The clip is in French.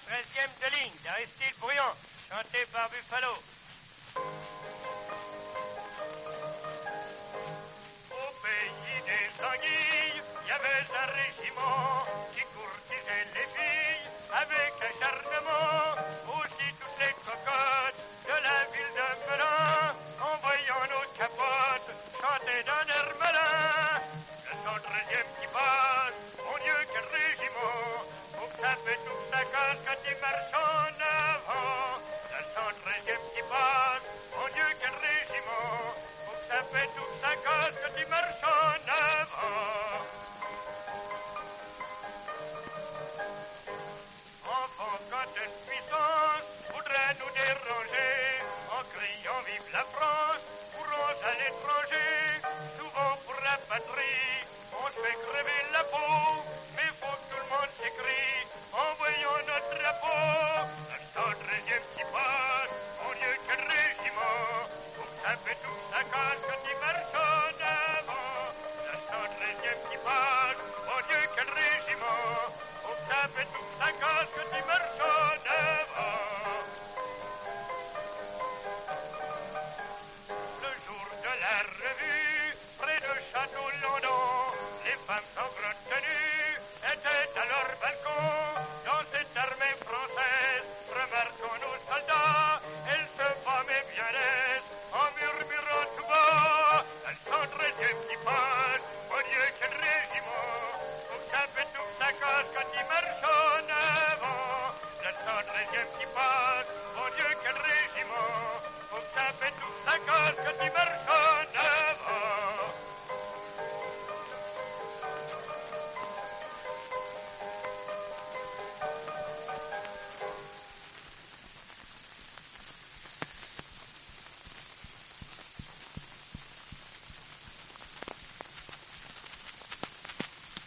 13e de ligne d'Aristide Bruand, chanté par Buffalo. Au pays des anguilles, il y avait un régiment qui courtisait les filles avec acharnement. Aussi toutes les cocottes de la ville de Melun, en voyant nos capotes, chantaient d'un air malin. Le 113e qui passe, mon Dieu quel régiment, pour taper toute sa colle quand il marche en avant. Le 113e qui passe, mon Dieu quel régiment, pour taper toute sa colle quand il marche en avant. Enfants, quand une puissance voudrait nous déranger, en criant vive la France, courons à l'étranger, souvent pour la patrie, on se fait crever la peau, mais faut que tout le monde s'écrie, en voyant notre drapeau. Le 113e qui passe, mon Dieu quel régiment, pour taper toute sa case quand il marche en avant. Le 113e qui passe, mon Dieu quel régiment, pour taper toute sa case quand il marche en avant. Le jour de la revue, près de Château-Landon, les femmes sans grande tenue étaient à leur balcon. Dans cette armée française, remarquons nos soldats, elles se formaient bien l'aise, en murmurant tout bas, le 113e qui passe.